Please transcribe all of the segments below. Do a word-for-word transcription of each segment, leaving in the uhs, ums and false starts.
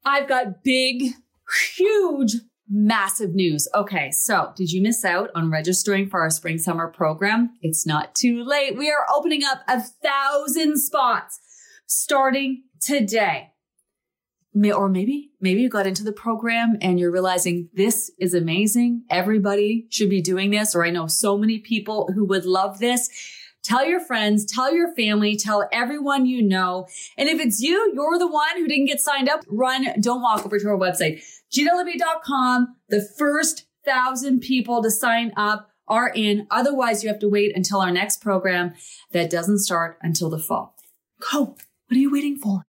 I've got big, huge, massive news. Okay, so did you miss out on registering for our spring summer program? It's not too late. We are opening up a thousand spots starting today. Or maybe, maybe you got into the program and you're realizing this is amazing. Everybody should be doing this. Or I know so many people who would love this. Tell your friends, tell your family, tell everyone you know. And if it's you, you're the one who didn't get signed up, run, don't walk over to our website, gina libby dot com. The first thousand people to sign up are in. Otherwise, you have to wait until our next program that doesn't start until the fall. Go. What are you waiting for?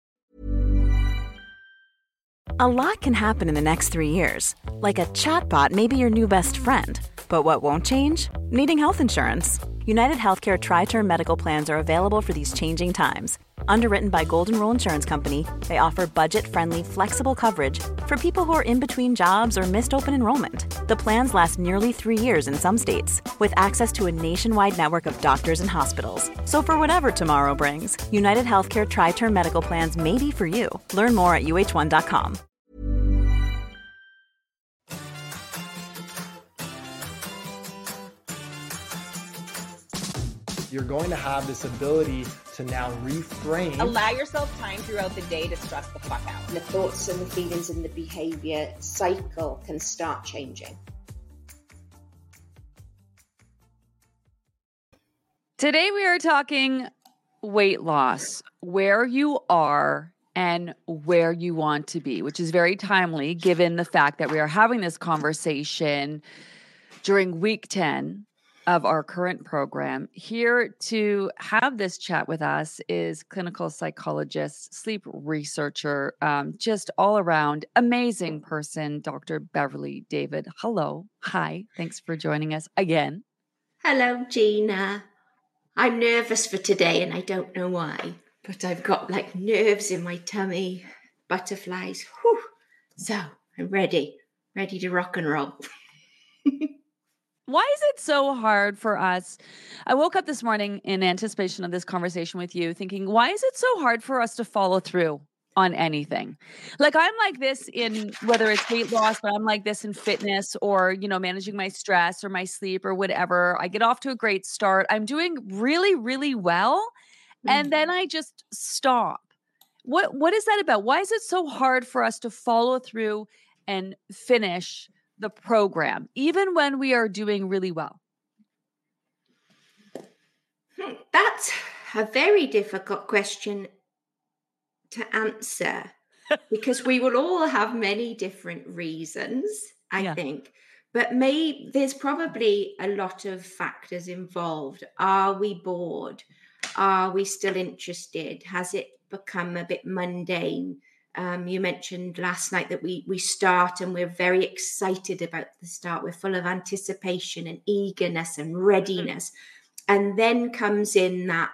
A lot can happen in the next three years. Like a chatbot may be your new best friend. But what won't change? Needing health insurance. United Healthcare Tri-Term Medical Plans are available for these changing times. Underwritten by Golden Rule Insurance Company, they offer budget-friendly, flexible coverage for people who are in between jobs or missed open enrollment. The plans last nearly three years in some states, with access to a nationwide network of doctors and hospitals. So for whatever tomorrow brings, United Healthcare Tri-Term Medical Plans may be for you. Learn more at U H one dot com. You're going to have this ability to now reframe. Allow yourself time throughout the day to stress the fuck out. The thoughts and the feelings and the behavior cycle can start changing. Today we are talking weight loss, where you are and where you want to be, which is very timely given the fact that we are having this conversation during week ten of our current program. Here to have this chat with us is clinical psychologist, sleep researcher, um, just all around amazing person, Doctor Beverly David. Hello. Hi. Thanks for joining us again. Hello, Gina. I'm nervous for today and I don't know why, but I've got like nerves in my tummy, butterflies. Whew. So I'm ready, ready to rock and roll. Why is it so hard for us? I woke up this morning in anticipation of this conversation with you thinking, why is it so hard for us to follow through on anything? Like I'm like this in whether it's weight loss, but I'm like this in fitness or, you know, managing my stress or my sleep or whatever. I get off to a great start. I'm doing really, really well. Mm-hmm. And then I just stop. What What is that about? Why is it so hard for us to follow through and finish the program, even when we are doing really well? That's a very difficult question to answer because we will all have many different reasons, I yeah. think. But maybe there's probably a lot of factors involved. Are we bored? Are we still interested? Has it become a bit mundane? Um, you mentioned last night that we we start and we're very excited about the start. We're full of anticipation and eagerness and readiness. And then comes in that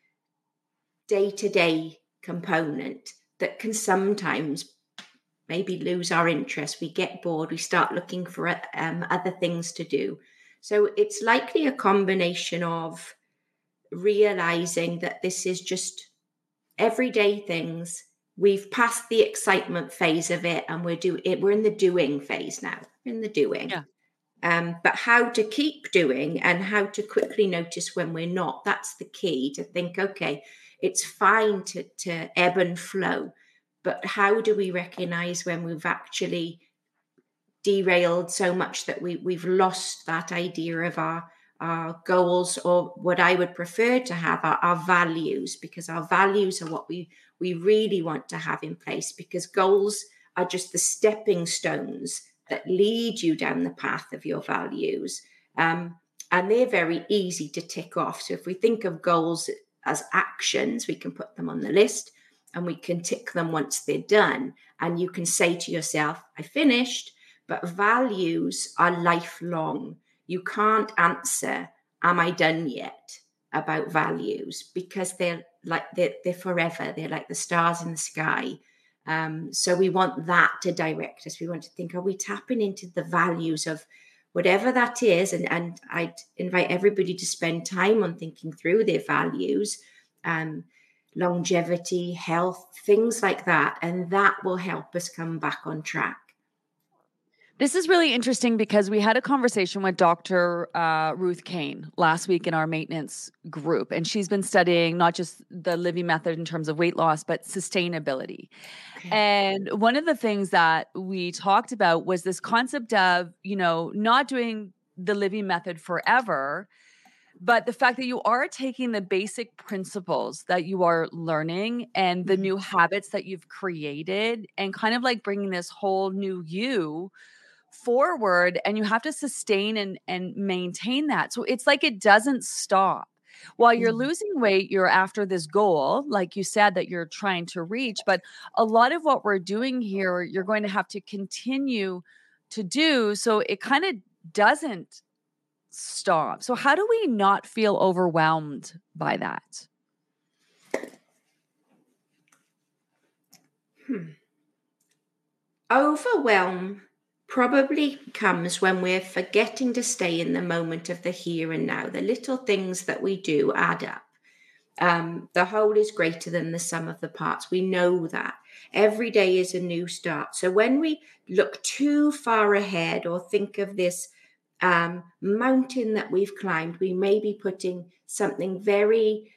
day-to-day component that can sometimes maybe lose our interest. We get bored. We start looking for um, other things to do. So it's likely a combination of realizing that this is just everyday things. We've passed the excitement phase of it and we're do it. We're in the doing phase now. We're in the doing. Yeah. Um, but how to keep doing and how to quickly notice when we're not, that's the key, to think, okay, it's fine to, to ebb and flow, but how do we recognize when we've actually derailed so much that we, we've lost that idea of our, our goals, or what I would prefer to have are our values, because our values are what we we really want to have in place, because goals are just the stepping stones that lead you down the path of your values. Um, and they're very easy to tick off. So if we think of goals as actions, we can put them on the list and we can tick them once they're done. And you can say to yourself, I finished. But values are lifelong. You can't answer, am I done yet, about values, because they're like they're, they're forever. They're like the stars in the sky. Um, so we want that to direct us. We want to think, are we tapping into the values of whatever that is? And, and I'd invite everybody to spend time on thinking through their values, um, longevity, health, things like that. And that will help us come back on track. This is really interesting because we had a conversation with Doctor Uh, Ruth Kane last week in our maintenance group, and she's been studying not just the Livy method in terms of weight loss, but sustainability. Okay. And one of the things that we talked about was this concept of, you know, not doing the Livy method forever, but the fact that you are taking the basic principles that you are learning and the mm-hmm. new habits that you've created and kind of like bringing this whole new you forward, and you have to sustain and, and maintain that. So it's like it doesn't stop. While you're mm-hmm. losing weight, you're after this goal, like you said, that you're trying to reach. But a lot of what we're doing here, you're going to have to continue to do. So it kind of doesn't stop. So how do we not feel overwhelmed by that? Hmm. Overwhelm probably comes when we're forgetting to stay in the moment of the here and now. The little things that we do add up. Um, the whole is greater than the sum of the parts. We know that. Every day is a new start. So when we look too far ahead or think of this um, mountain that we've climbed, we may be putting something very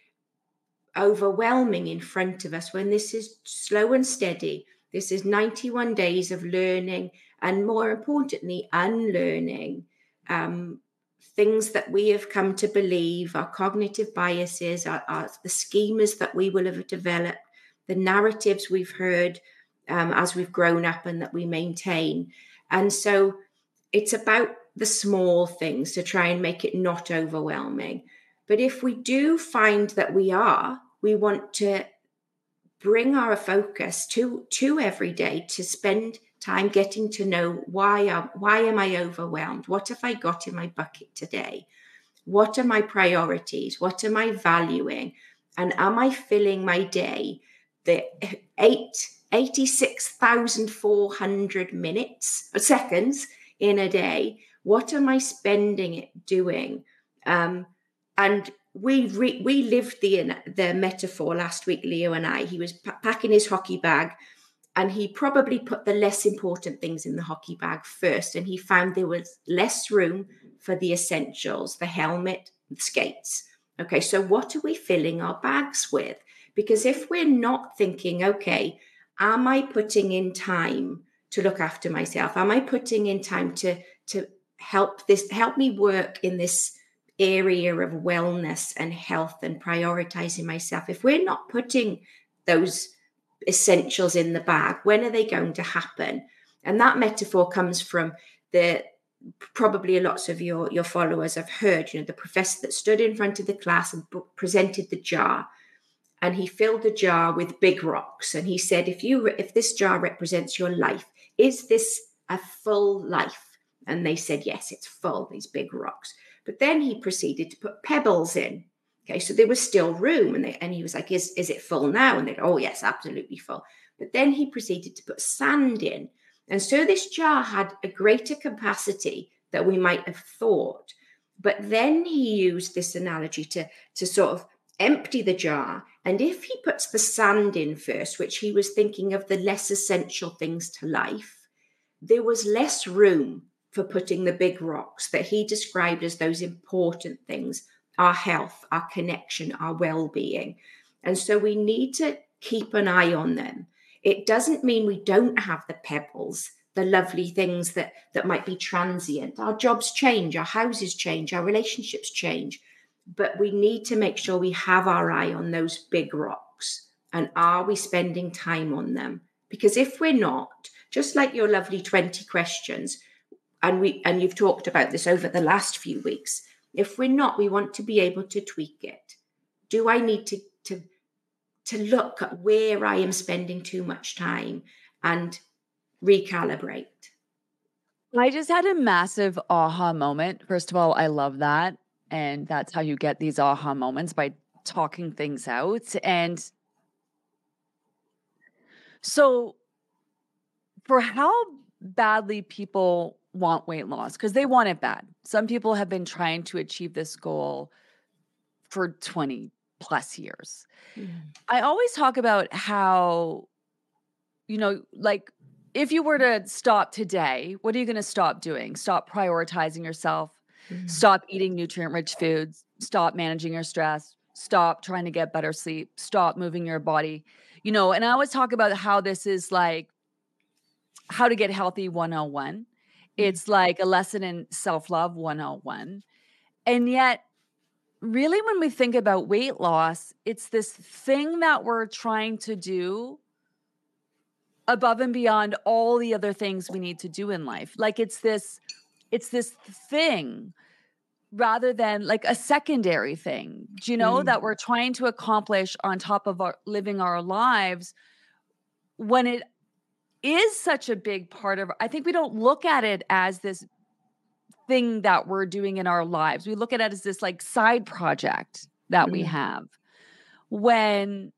overwhelming in front of us when this is slow and steady. This is ninety-one days of learning and, more importantly, unlearning um, things that we have come to believe, our cognitive biases, our, our, the schemas that we will have developed, the narratives we've heard um, as we've grown up and that we maintain. And so it's about the small things to try and make it not overwhelming. But if we do find that we are, we want to bring our focus to, to every day to spend time getting to know why, are, why am I overwhelmed? What have I got in my bucket today? What are my priorities? What am I valuing? And am I filling my day, the eight, eighty-six thousand four hundred minutes, seconds in a day? What am I spending it doing? Um, and we re- we lived the the metaphor last week, Leo and I. He was p- packing his hockey bag, and he probably put the less important things in the hockey bag first. And he found there was less room for the essentials, the helmet, the skates. Okay, so what are we filling our bags with? Because if we're not thinking, okay, am I putting in time to look after myself? Am I putting in time to to help this help me work in this area of wellness and health and prioritizing myself? If we're not putting those essentials in the bag, when are they going to happen? And that metaphor comes from the probably lots of your your followers have heard, you know, the professor that stood in front of the class and presented the jar, and he filled the jar with big rocks, and he said, if you if this jar represents your life, is this a full life? And they said, yes, it's full, these big rocks. But then he proceeded to put pebbles in. Okay, so there was still room. And, they, and he was like, is, is it full now? And they go, oh, yes, absolutely full. But then he proceeded to put sand in. And so this jar had a greater capacity than we might have thought. But then he used this analogy to, to sort of empty the jar. And if he puts the sand in first, which he was thinking of the less essential things to life, there was less room for putting the big rocks that he described as those important things, our health, our connection, our well-being. And so we need to keep an eye on them. It doesn't mean we don't have the pebbles, the lovely things that, that might be transient. Our jobs change, our houses change, our relationships change. But we need to make sure we have our eye on those big rocks. And are we spending time on them? Because if we're not, just like your lovely twenty questions, and we and you've talked about this over the last few weeks, if we're not, we want to be able to tweak it. Do I need to, to, to look at where I am spending too much time and recalibrate? I just had a massive aha moment. First of all, I love that. And that's how you get these aha moments, by talking things out. And so for how badly people want weight loss, because they want it bad. Some people have been trying to achieve this goal for twenty plus years. Mm. I always talk about how, you know, like if you were to stop today, what are you going to stop doing? Stop prioritizing yourself, Mm. stop eating nutrient rich foods, stop managing your stress, stop trying to get better sleep, stop moving your body, you know, and I always talk about how this is like how to get healthy one oh one. It's like a lesson in self-love one oh one. And yet, really, when we think about weight loss, it's this thing that we're trying to do above and beyond all the other things we need to do in life. Like it's this, it's this thing rather than like a secondary thing, do you know, Mm. that we're trying to accomplish on top of our living our lives when it is such a big part of, I think we don't look at it as this thing that we're doing in our lives. We look at it as this like side project that Mm. we have, when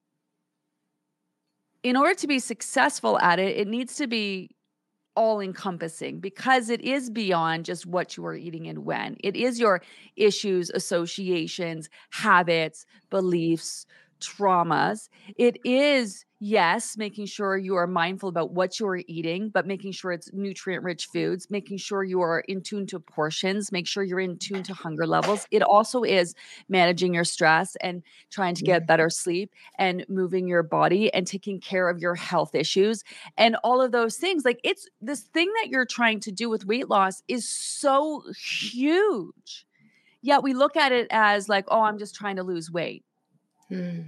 in order to be successful at it, it needs to be all encompassing, because it is beyond just what you are eating and when. It is your issues, associations, habits, beliefs, traumas. It is, yes, making sure you are mindful about what you are eating, but making sure it's nutrient rich foods, making sure you are in tune to portions, make sure you're in tune to hunger levels. It also is managing your stress and trying to get better sleep and moving your body and taking care of your health issues and all of those things. Like it's this thing that you're trying to do with weight loss is so huge. Yet we look at it as like, oh, I'm just trying to lose weight. Mm.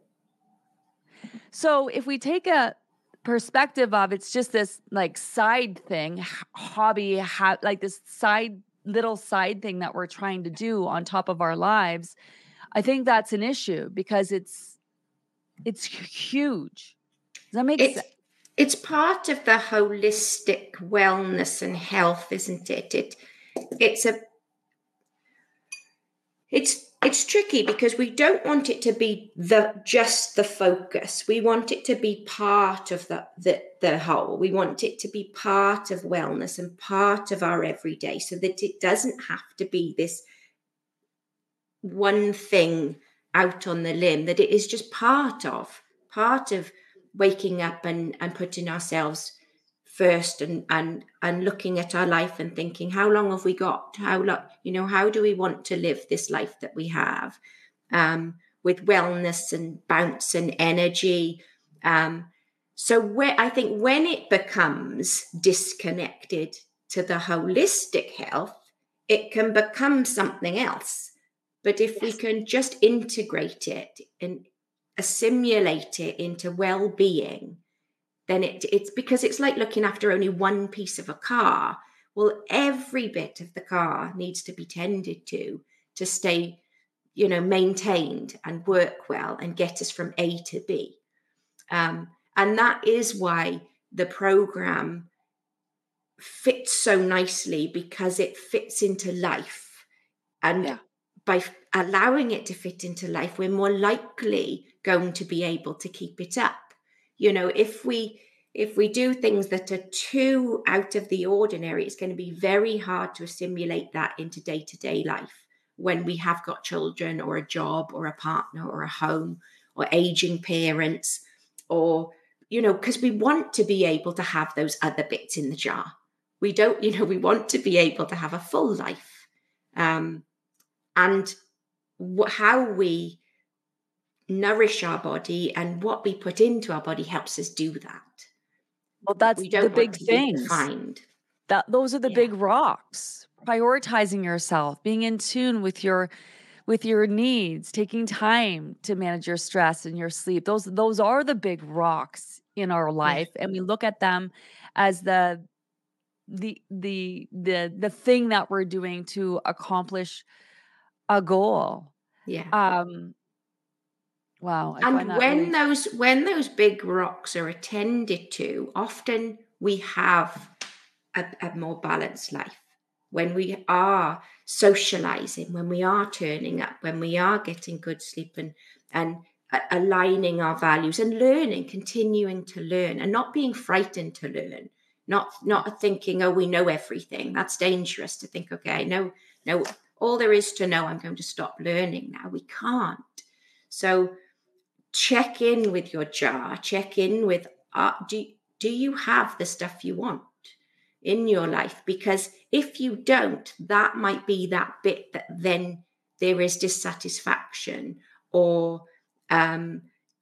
So if we take a perspective of it's just this like side thing, h- hobby, ha- like this side little side thing that we're trying to do on top of our lives, I think that's an issue because it's it's hu- huge. Does that make It's sense? it's part of the holistic wellness and health, isn't it? It it's a it's it's tricky because we don't want it to be the just the focus. We want it to be part of the the, the whole. We want it to be part of wellness and part of our everyday, so that it doesn't have to be this one thing out on the limb, that it is just part of part of waking up and and putting ourselves first and and and looking at our life and thinking, how long have we got? How long, you know, how do we want to live this life that we have, um, with wellness and bounce and energy? Um, so where I think when it becomes disconnected to the holistic health, it can become something else. But if we can just integrate it and assimilate it into well-being, then it, it's because it's like looking after only one piece of a car. Well, every bit of the car needs to be tended to to stay, you know, maintained and work well and get us from A to B. Um, and that is why the program fits so nicely, because it fits into life. And Yeah. by allowing it to fit into life, we're more likely going to be able to keep it up. You know, if we if we do things that are too out of the ordinary, it's going to be very hard to assimilate that into day-to-day life when we have got children or a job or a partner or a home or aging parents, or, you know, because we want to be able to have those other bits in the jar. We don't, you know, we want to be able to have a full life. Um, and wh- how we nourish our body and what we put into our body helps us do that. Well, that's We the don't big want to be things. defined. That those are the Yeah. big rocks. Prioritizing yourself, being in tune with your with your needs, taking time to manage your stress and your sleep. Those those are the big rocks in our life, and we look at them as the the the the the thing that we're doing to accomplish a goal. Yeah. Um wow, I find And that when really those when those big rocks are attended to, often we have a, a more balanced life. When we are socializing, when we are turning up, when we are getting good sleep and and a- aligning our values and learning, continuing to learn and not being frightened to learn, not not thinking, oh, we know everything. That's dangerous to think, okay, no, no, all there is to know, I'm going to stop learning now. We can't. So check in with your jar, check in with, uh, do, do you have the stuff you want in your life? Because if you don't, that might be that bit that then there is dissatisfaction or um,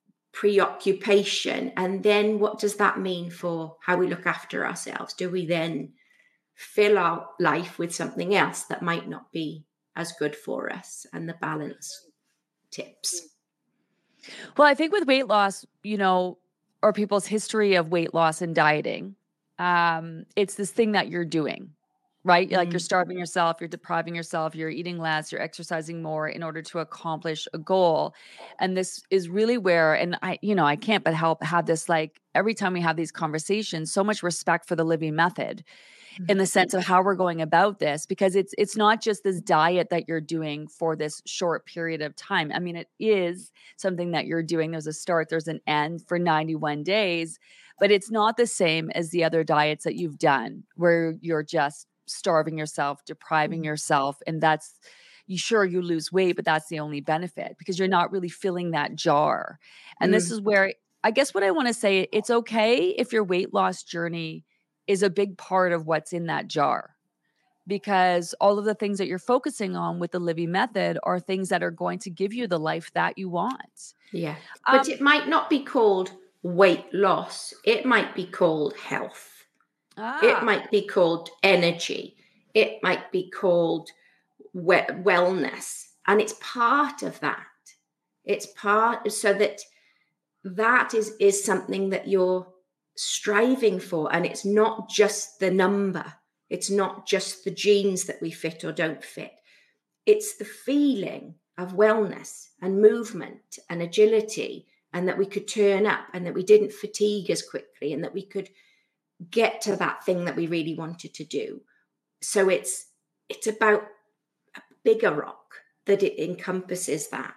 preoccupation. And then what does that mean for how we look after ourselves? Do we then fill our life with something else that might not be as good for us? And the balance tips. Well, I think with weight loss, you know, or people's history of weight loss and dieting, um, it's this thing that you're doing, right? Mm. Like you're starving yourself, you're depriving yourself, you're eating less, you're exercising more in order to accomplish a goal. And this is really where, and I, you know, I can't but help have this, like every time we have these conversations, so much respect for the Livy Method. In the sense of how we're going about this, because it's it's not just this diet that you're doing for this short period of time. I mean, it is something that you're doing. There's a start, there's an end for ninety-one days, but it's not the same as the other diets that you've done where you're just starving yourself, depriving mm-hmm. yourself. And that's, you sure you lose weight, but that's the only benefit because you're not really filling that jar. And mm-hmm. this is where I guess what I want to say, it's okay if your weight loss journey is a big part of what's in that jar, because all of the things that you're focusing on with the Livy Method are things that are going to give you the life that you want. Yeah. But um, it might not be called weight loss. It might be called health. Ah. It might be called energy. It might be called we- wellness. And it's part of that. It's part so that that is, is something that you're striving for, and it's not just the number, it's not just the genes that we fit or don't fit, it's the feeling of wellness and movement and agility, and that we could turn up and that we didn't fatigue as quickly and that we could get to that thing that we really wanted to do. So it's it's about a bigger rock that it encompasses that.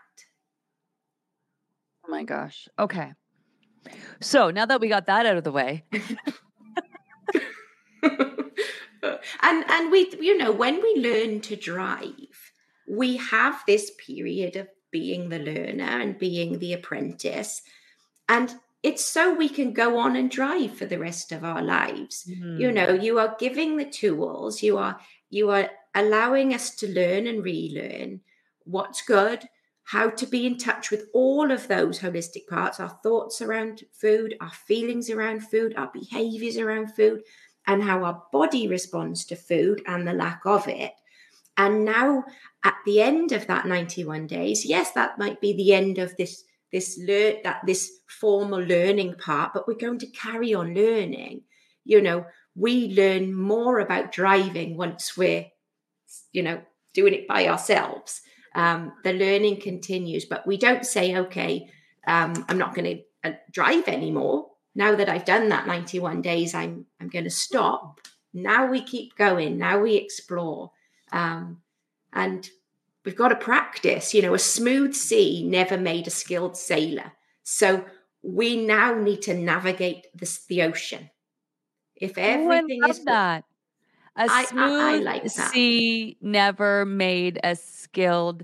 Oh my gosh. Okay. So now that we got that out of the way. and and we, you know, when we learn to drive, we have this period of being the learner and being the apprentice. And it's so we can go on and drive for the rest of our lives. Mm-hmm. You know, you are giving the tools, you are you are allowing us to learn and relearn what's good, how to be in touch with all of those holistic parts, our thoughts around food, our feelings around food, our behaviors around food, and how our body responds to food and the lack of it. And now at the end of that ninety-one days, yes, that might be the end of this, this learn that this formal learning part, but we're going to carry on learning. You know, we learn more about driving once we're, you know, doing it by ourselves. Um, the learning continues, but we don't say, okay, um, I'm not going to uh, drive anymore. Now that I've done that ninety-one days, I'm I'm going to stop. Now we keep going. Now we explore. Um, and we've got to practice. You know, a smooth sea never made a skilled sailor. So we now need to navigate this, the ocean. If everything oh, I love is that. A I, smooth I, I like that. sea never made a skilled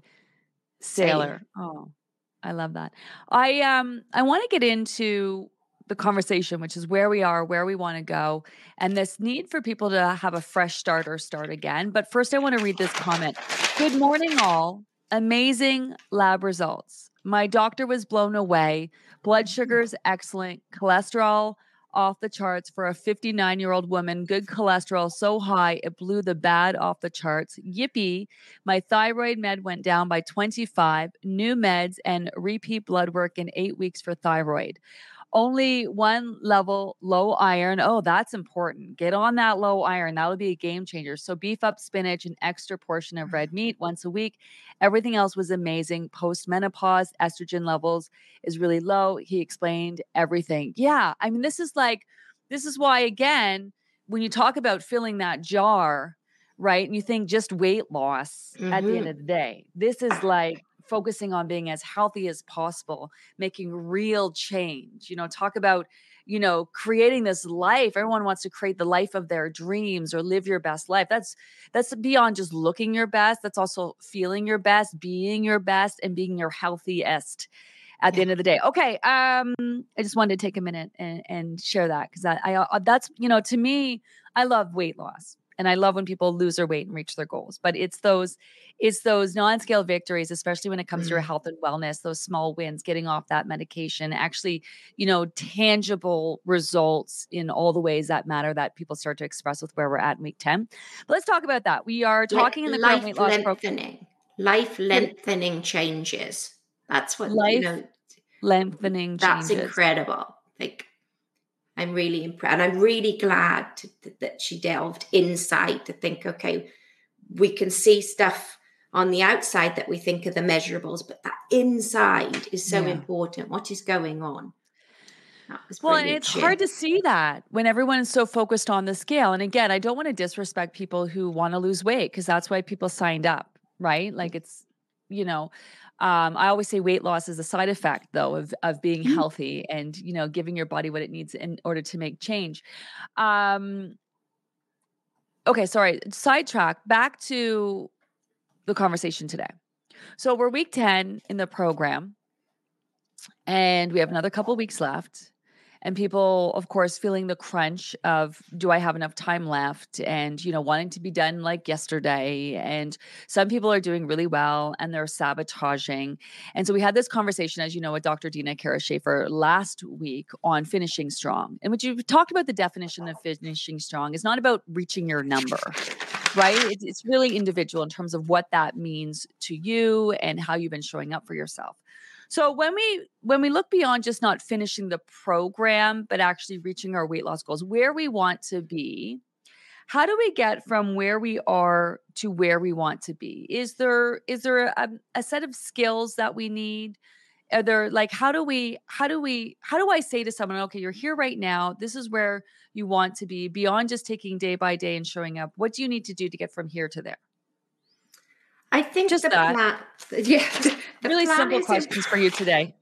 sailor. Sailor. Oh, I love that. I um I want to get into the conversation, which is where we are, where we want to go, and this need for people to have a fresh start or start again. But first, I want to read this comment. Good morning, all. Amazing lab results. My doctor was blown away. Blood sugars excellent. Cholesterol off the charts for a fifty-nine-year-old woman. Good cholesterol so high, it blew the bad off the charts. Yippee. My thyroid med went down by twenty-five. New meds and repeat blood work in eight weeks for thyroid. Only one level low iron. Oh, that's important. Get on that low iron. That'll be a game changer. So beef up spinach, an extra portion of red meat once a week. Everything else was amazing. Post-menopause, estrogen levels is really low. He explained everything. Yeah. I mean, this is like, this is why, again, when you talk about filling that jar, right? And you think just weight loss mm-hmm. at the end of the day, this is like focusing on being as healthy as possible, making real change. You know, talk about, you know, creating this life. Everyone wants to create the life of their dreams or live your best life. That's that's beyond just looking your best. That's also feeling your best, being your best, and being your healthiest at the Yeah. end of the day. Okay. Um, I just wanted to take a minute and, and share that because I, I, uh, that's, you know, to me, I love weight loss and I love when people lose their weight and reach their goals, but it's those, it's those non-scale victories, especially when it comes mm. to your health and wellness, those small wins, getting off that medication, actually, you know, tangible results in all the ways that matter that people start to express with where we're at in week ten. But let's talk about that. We are talking like in the current weight loss lengthening, program. Life lengthening changes. That's what, life you know, lengthening that's changes. incredible. Like, I'm really impressed. And I'm really glad to, that she delved inside to think, okay, we can see stuff on the outside that we think are the measurables, but that inside is so Yeah. important. What is going on? Well, and it's hard to see that when everyone is so focused on the scale. And again, I don't want to disrespect people who want to lose weight because that's why people signed up, right? Like it's, you know, Um, I always say weight loss is a side effect, though, of of being Mm-hmm. healthy and, you know, giving your body what it needs in order to make change. Um, okay, sorry, sidetrack. Back to the conversation today. So we're week ten in the program, and we have another couple of weeks left. And people, of course, feeling the crunch of, do I have enough time left? And, you know, wanting to be done like yesterday. And some people are doing really well and they're sabotaging. And so we had this conversation, as you know, with Doctor Dina Kara-Schaefer last week on finishing strong. And what you talked about, the definition of finishing strong is not about reaching your number, right? It's, it's really individual in terms of what that means to you and how you've been showing up for yourself. So when we when we look beyond just not finishing the program, but actually reaching our weight loss goals, where we want to be, how do we get from where we are to where we want to be? Is there is there a, a set of skills that we need? Are there like how do we how do we how do I say to someone, okay, you're here right now. This is where you want to be beyond just taking day by day and showing up. What do you need to do to get from here to there? I think just the that. plan, yeah, the really plan simple questions imp- for you today.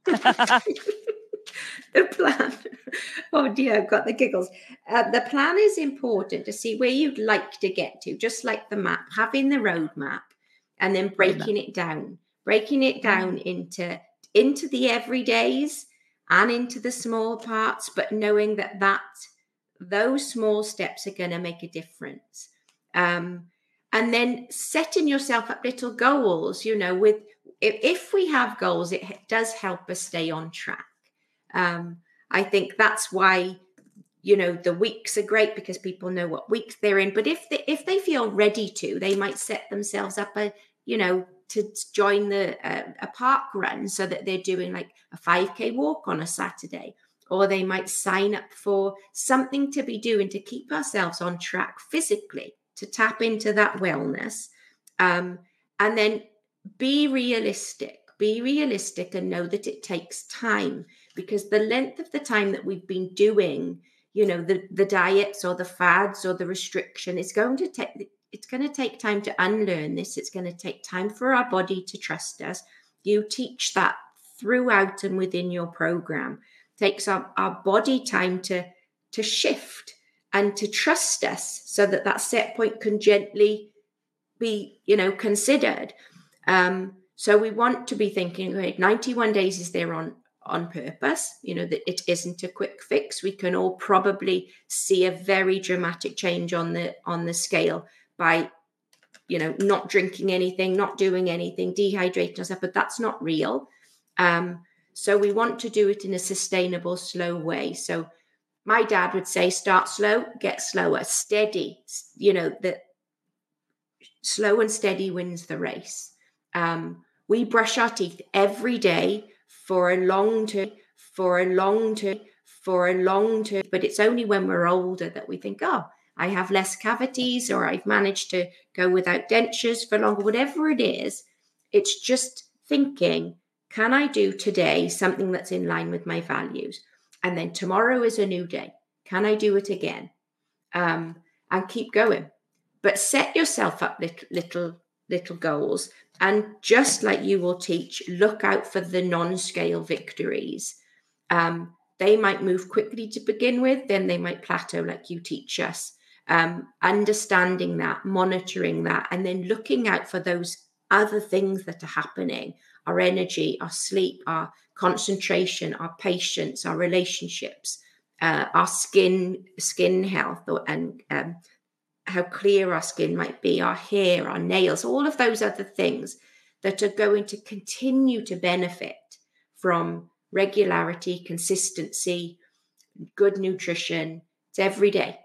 The plan. Oh dear, I've got the giggles. Uh, the plan is important to see where you'd like to get to, just like the map, having the roadmap and then breaking it down, breaking it down mm. into, into the everydays and into the small parts, but knowing that that those small steps are going to make a difference. Um, And then setting yourself up little goals, you know, with if, if we have goals, it does help us stay on track. Um, I think that's why, you know, the weeks are great because people know what weeks they're in. But if they, if they feel ready to, they might set themselves up, a, you know, to join the uh, a park run so that they're doing like a five K walk on a Saturday. Or they might sign up for something to be doing to keep ourselves on track physically, to tap into that wellness, um, and then be realistic, be realistic and know that it takes time, because the length of the time that we've been doing, you know, the, the diets or the fads or the restriction, it's going to take, it's going to take time to unlearn this. It's going to take time for our body to trust us. You teach that throughout and within your program. It takes our, our body time to, to shift and to trust us so that that set point can gently be, you know, considered. Um, so we want to be thinking, okay, ninety-one days is there on, on purpose, you know, that it isn't a quick fix. We can all probably see a very dramatic change on the, on the scale by, you know, not drinking anything, not doing anything, dehydrating ourselves, but that's not real. Um, so we want to do it in a sustainable, slow way. So my dad would say, start slow, get slower, steady, you know, that slow and steady wins the race. Um, we brush our teeth every day for a long term, for a long term, for a long term, but it's only when we're older that we think, oh, I have less cavities, or I've managed to go without dentures for longer, whatever it is. It's just thinking, can I do today something that's in line with my values? And then tomorrow is a new day. Can I do it again? Um, and keep going. But set yourself up little, little, little goals. And just like you will teach, look out for the non-scale victories. Um, They might move quickly to begin with, then they might plateau like you teach us. Um, understanding that, monitoring that, and then looking out for those other things that are happening, our energy, our sleep, our concentration, our patience, our relationships, uh, our skin, skin health, or, and um, how clear our skin might be, our hair, our nails, all of those other things that are going to continue to benefit from regularity, consistency, good nutrition. It's every day.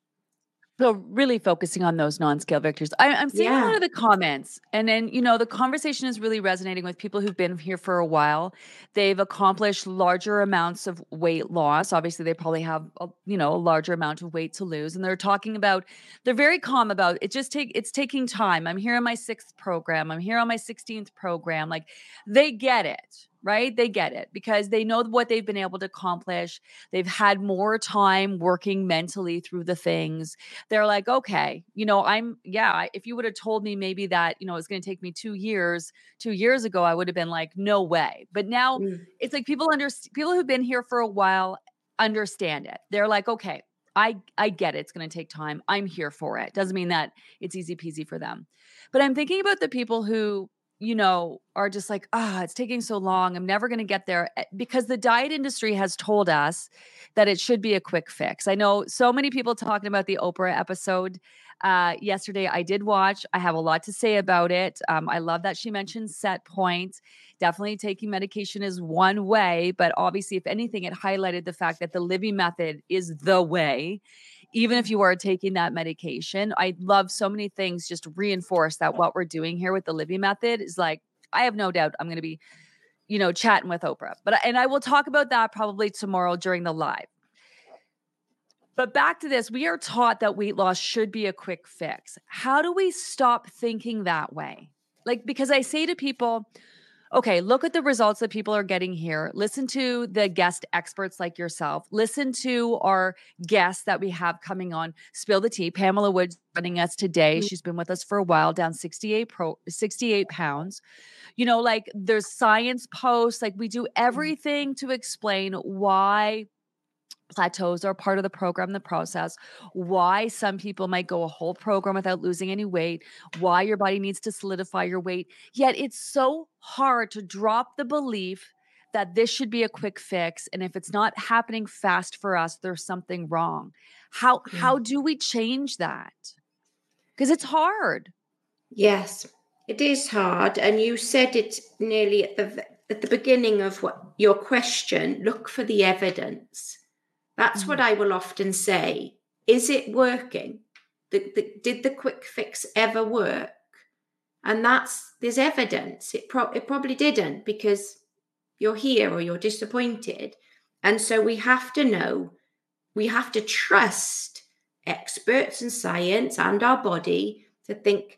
So really focusing on those non-scale victories. I, I'm seeing Yeah. a lot of the comments, and then, you know, the conversation is really resonating with people who've been here for a while. They've accomplished larger amounts of weight loss. Obviously, they probably have, a, you know, a larger amount of weight to lose. And they're talking about, they're very calm about it. Just take, it's taking time. I'm here on my sixth program. I'm here on my sixteenth program. Like, they get it. Right? They get it because they know what they've been able to accomplish. They've had more time working mentally through the things. They're like, okay, you know, I'm, yeah, if you would have told me maybe that, you know, it's going to take me two years, two years ago, I would have been like, no way. But now mm. it's like people under, people who've been here for a while understand it. They're like, okay, I, I get it. It's going to take time. I'm here for it. Doesn't mean that it's easy peasy for them. But I'm thinking about the people who, you know, are just like, ah, oh, it's taking so long. I'm never going to get there, because the diet industry has told us that it should be a quick fix. I know so many people talking about the Oprah episode uh, yesterday. I did watch. I have a lot to say about it. Um, I love that she mentioned set point. Definitely taking medication is one way, but obviously, if anything, it highlighted the fact that the Livy method is the way. Even if you are taking that medication, I love so many things just reinforce that what we're doing here with the Livy method is like, I have no doubt I'm going to be, you know, chatting with Oprah, but, and I will talk about that probably tomorrow during the live. But back to this, we are taught that weight loss should be a quick fix. How do we stop thinking that way? Like, because I say to people, okay, look at the results that people are getting here. Listen to the guest experts like yourself. Listen to our guests that we have coming on. Spill the tea. Pamela Wood's running us today. She's been with us for a while, down sixty-eight, pro, sixty-eight pounds. You know, like there's science posts. Like we do everything to explain why plateaus are part of the program, the process, why some people might go a whole program without losing any weight, why your body needs to solidify your weight. Yet it's so hard to drop the belief that this should be a quick fix. And if it's not happening fast for us, there's something wrong. How, yeah. how do we change that? Because it's hard. Yes, it is hard. And you said it nearly at the, at the beginning of what your question, look for the evidence. That's what I will often say. Is it working? The, the, did the quick fix ever work? And that's, there's evidence. It, pro- it probably didn't, because you're here or you're disappointed. And so we have to know, we have to trust experts and science and our body to think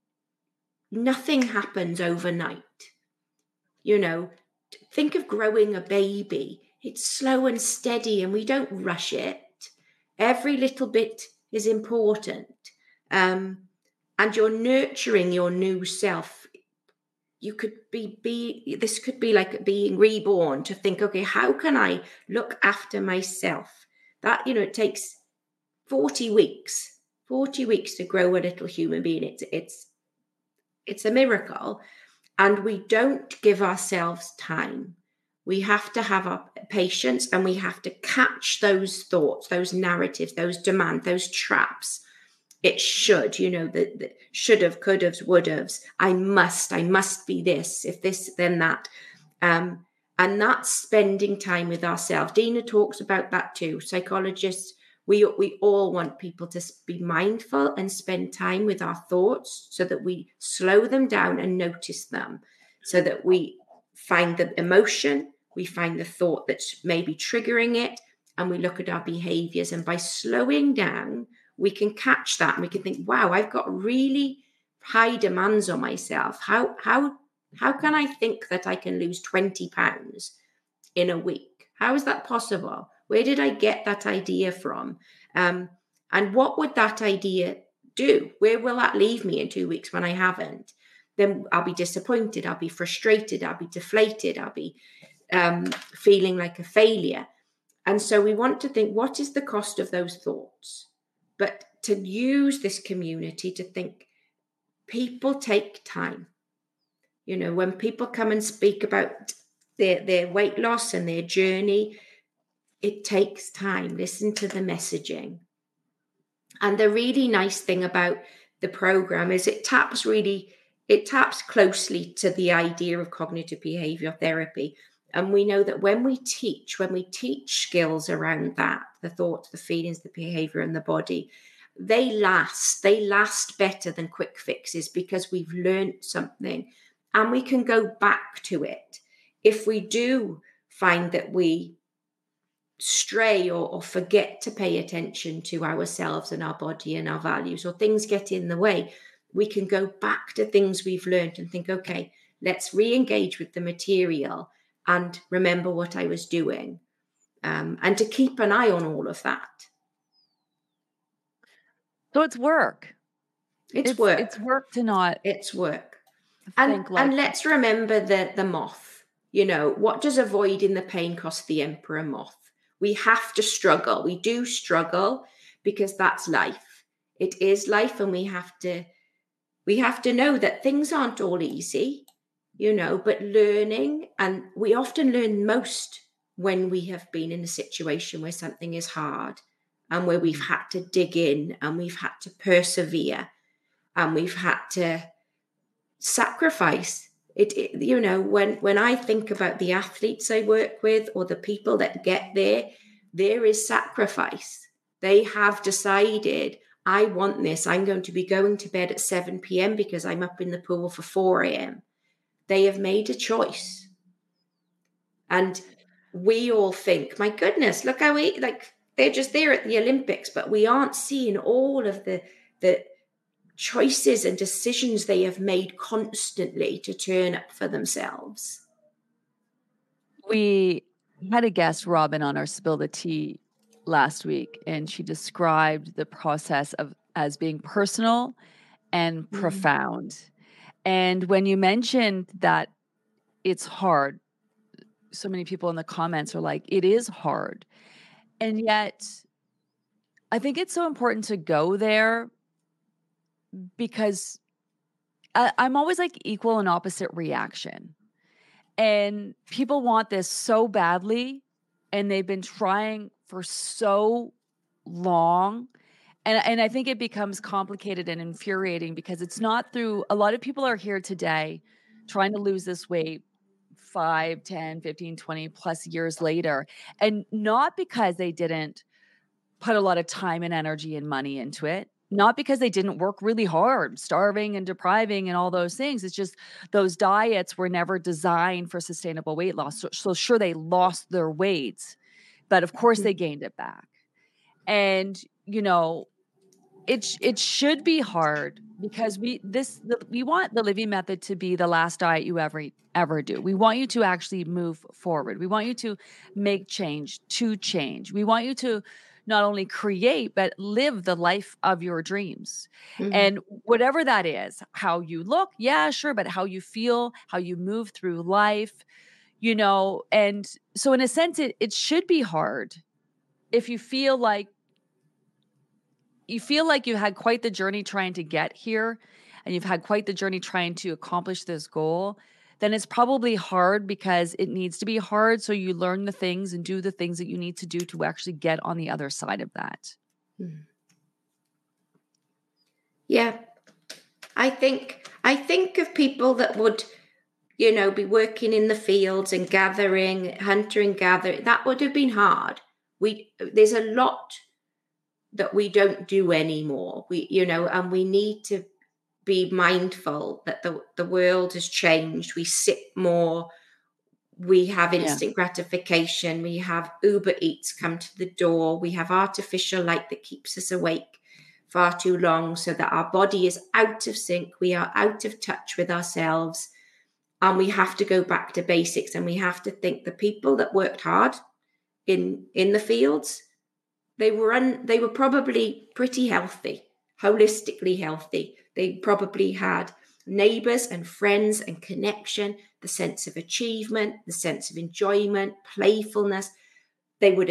nothing happens overnight. You know, think of growing a baby. It's slow and steady, and we don't rush it. Every little bit is important. Um, and you're nurturing your new self. You could be, be, this could be like being reborn, to think, okay, how can I look after myself? That, you know, it takes forty weeks, forty weeks to grow a little human being. It's, it's, it's a miracle. And we don't give ourselves time. We have to have our patience, and we have to catch those thoughts, those narratives, those demands, those traps. It should, you know, the, the should have, could have, would have. I must, I must be this, if this, then that. Um, and that's spending time with ourselves. Dina talks about that too. Psychologists, we, we all want people to be mindful and spend time with our thoughts, so that we slow them down and notice them, so that we find the emotion, we find the thought that's maybe triggering it, and we look at our behaviors. And by slowing down, we can catch that, and we can think, wow, I've got really high demands on myself. How, how, how can I think that I can lose twenty pounds in a week? How is that possible? Where did I get that idea from? Um, and what would that idea do? Where will that leave me in two weeks when I haven't? Then I'll be disappointed. I'll be frustrated. I'll be deflated. I'll be um, feeling like a failure. And so we want to think, what is the cost of those thoughts? But to use this community to think, people take time. You know, when people come and speak about their, their weight loss and their journey, it takes time. Listen to the messaging. And the really nice thing about the program is it taps really, it taps closely to the idea of cognitive behavioral therapy. And we know that when we teach, when we teach skills around that, the thoughts, the feelings, the behavior, and the body, they last. They last better than quick fixes because we've learned something and we can go back to it. If we do find that we stray or, or forget to pay attention to ourselves and our body and our values, or things get in the way, we can go back to things we've learned and think, okay, let's re-engage with the material and remember what I was doing, um, and to keep an eye on all of that. So it's work. It's, it's work. It's work to not. It's work. And, think like and let's remember the, the moth. You know, what does avoiding the pain cost the emperor moth? We have to struggle. We do struggle because that's life. It is life, and we have to we have to know that things aren't all easy, you know, but learning, and we often learn most when we have been in a situation where something is hard and where we've had to dig in and we've had to persevere and we've had to sacrifice. It, it, you know, when, when I think about the athletes I work with or the people that get there, there is sacrifice. They have decided, I want this. I'm going to be going to bed at seven p.m. because I'm up in the pool for four a.m. They have made a choice. And we all think, my goodness, look how we, like, they're just there at the Olympics, but we aren't seeing all of the, the, choices and decisions they have made constantly to turn up for themselves. We had a guest, Robin, on our Spill the Tea last week, and she described the process of as being personal and mm-hmm. profound. And when you mentioned that it's hard, so many people in the comments are like, it is hard. And yet, I think it's so important to go there, because I, I'm always like equal and opposite reaction. And people want this so badly, and they've been trying for so long. And, and I think it becomes complicated and infuriating because it's not through, a lot of people are here today trying to lose this weight five, ten, fifteen, twenty plus years later. And not because they didn't put a lot of time and energy and money into it. Not because they didn't work really hard, starving and depriving and all those things. It's just those diets were never designed for sustainable weight loss. So, so sure, they lost their weight, but of course they gained it back. And, you know, it, it should be hard because we, this, the, we want the Livy Method to be the last diet you ever, ever do. We want you to actually move forward. We want you to make change, to change. We want you to not only create, but live the life of your dreams. Mm-hmm. And whatever that is, how you look, yeah, sure, but how you feel, how you move through life, you know, and so in a sense, it, it should be hard if you feel like, you feel like you had quite the journey trying to get here, and you've had quite the journey trying to accomplish this goal, then it's probably hard because it needs to be hard. So you learn the things and do the things that you need to do to actually get on the other side of that. Yeah. I think, I think of people that would, you know, be working in the fields and gathering, hunter and gathering. That would have been hard. We, there's a lot that we don't do anymore. We, you know, and we need to be mindful that the, the world has changed. We sit more, we have instant yeah. gratification, we have Uber Eats come to the door, we have artificial light that keeps us awake far too long so that our body is out of sync, we are out of touch with ourselves, and we have to go back to basics, and we have to think the people that worked hard in, in the fields, they were un, they were probably pretty healthy, holistically healthy. They probably had neighbors and friends and connection, the sense of achievement, the sense of enjoyment, playfulness. They would have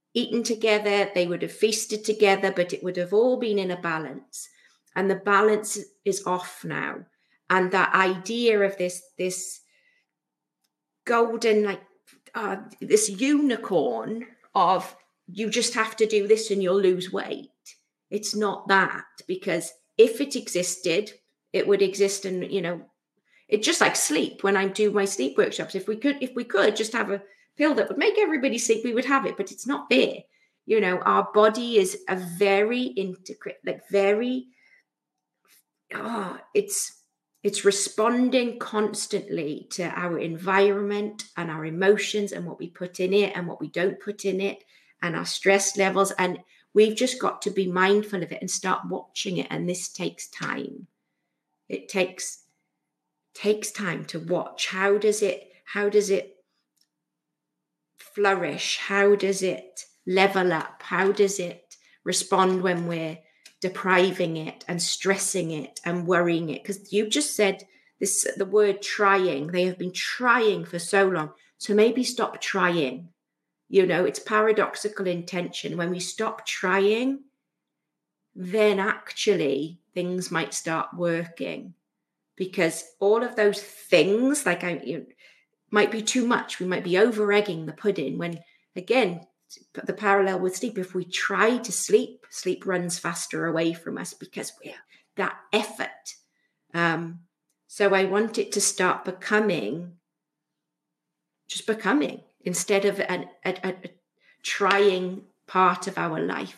eaten together, they would have feasted together, but it would have all been in a balance. And the balance is off now. And that idea of this, this golden, like uh, this unicorn of you just have to do this and you'll lose weight. It's not that, because if it existed, it would exist. And, you know, it's just like sleep. When I do my sleep workshops, if we could, if we could just have a pill that would make everybody sleep, we would have it, but it's not there. You know, our body is a very integrate, like very, oh, it's, it's responding constantly to our environment and our emotions and what we put in it and what we don't put in it and our stress levels. And we've just got to be mindful of it and start watching it. And this takes time. It takes, takes time to watch. How does it, how does it flourish? How does it level up? How does it respond when we're depriving it and stressing it and worrying it? Because you just said this, the word trying. They have been trying for so long. So maybe stop trying. You know, it's paradoxical intention. When we stop trying, then actually things might start working, because all of those things, like I, you know, might be too much. We might be over egging the pudding when, again, the parallel with sleep, if we try to sleep, sleep runs faster away from us because we're that effort. Um, so I want it to start becoming, just becoming, instead of an, a, a, a trying part of our life.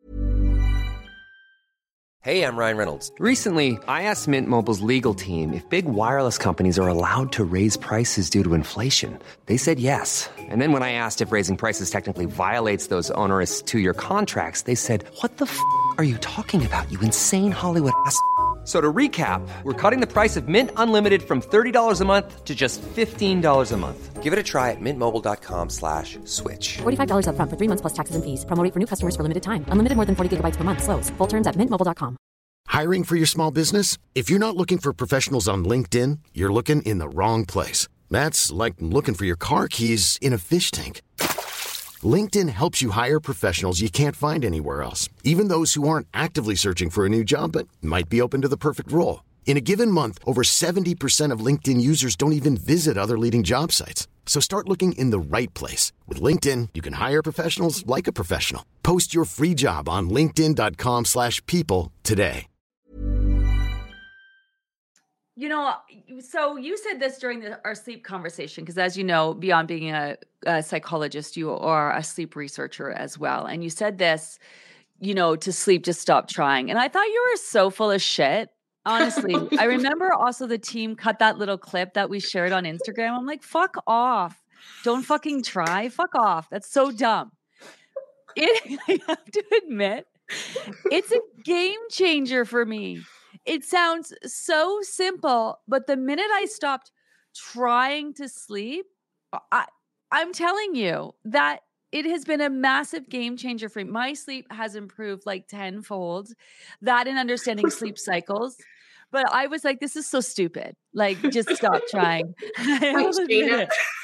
Hey, I'm Ryan Reynolds. Recently, I asked Mint Mobile's legal team if big wireless companies are allowed to raise prices due to inflation. They said yes. And then when I asked if raising prices technically violates those onerous two-year contracts, they said, "What the f*** are you talking about, you insane Hollywood ass f- So to recap, we're cutting the price of Mint Unlimited from thirty dollars a month to just fifteen dollars a month. Give it a try at mintmobile.com slash switch. forty-five dollars up front for three months plus taxes and fees. Promo rate for new customers for limited time. Unlimited more than forty gigabytes per month. Slows full terms at mint mobile dot com. Hiring for your small business? If you're not looking for professionals on LinkedIn, you're looking in the wrong place. That's like looking for your car keys in a fish tank. LinkedIn helps you hire professionals you can't find anywhere else, even those who aren't actively searching for a new job but might be open to the perfect role. In a given month, over seventy percent of LinkedIn users don't even visit other leading job sites. So start looking in the right place. With LinkedIn, you can hire professionals like a professional. Post your free job on linkedin.com slash people today. You know, so you said this during the, our sleep conversation, because as you know, beyond being a, a psychologist, you are a sleep researcher as well. And you said this, you know, to sleep, just stop trying. And I thought you were so full of shit. Honestly, I remember also the team cut that little clip that we shared on Instagram. I'm like, fuck off. Don't fucking try. Fuck off. That's so dumb. It, I have to admit, it's a game changer for me. It sounds so simple, but the minute I stopped trying to sleep, I, I'm telling you that it has been a massive game changer for me. My sleep has improved like tenfold, that in understanding sleep cycles. But I was like, this is so stupid. Like, just stop trying. Thanks, Gina.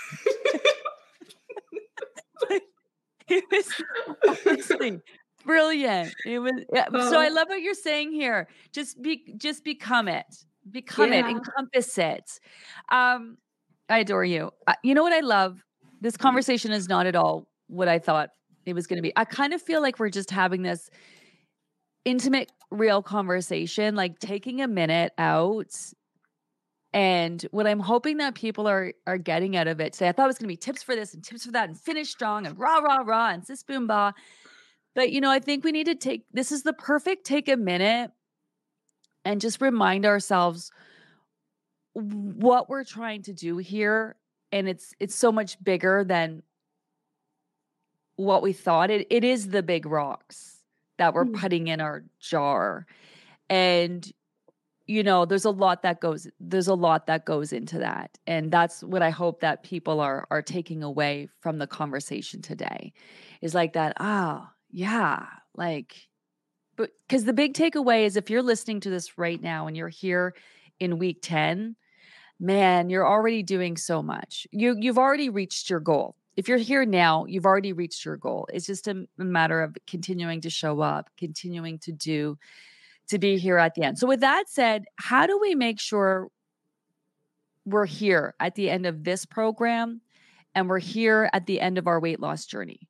It was honestly brilliant. It was yeah. Oh. So I love what you're saying here. Just be, just become it, become Yeah. it, encompass it. Um, I adore you. Uh, you know what I love? This conversation is not at all what I thought it was going to be. I kind of feel like we're just having this intimate, real conversation, like taking a minute out. And what I'm hoping that people are are getting out of it today, I thought it was going to be tips for this and tips for that and finish strong and rah, rah, rah and sis boom bah. But, you know, I think we need to take, this is the perfect take a minute and just remind ourselves what we're trying to do here. And it's, it's so much bigger than what we thought. It, it is the big rocks that we're Mm. putting in our jar. And, you know, there's a lot that goes, there's a lot that goes into that. And that's what I hope that people are, are taking away from the conversation today is like that. Ah, yeah. Like, but because the big takeaway is if you're listening to this right now and you're here in week ten, man, you're already doing so much. You, you've already reached your goal. if you're here now, you've already reached your goal. It's just a, a matter of continuing to show up, continuing to do, to be here at the end. So with that said, how do we make sure we're here at the end of this program and we're here at the end of our weight loss journey?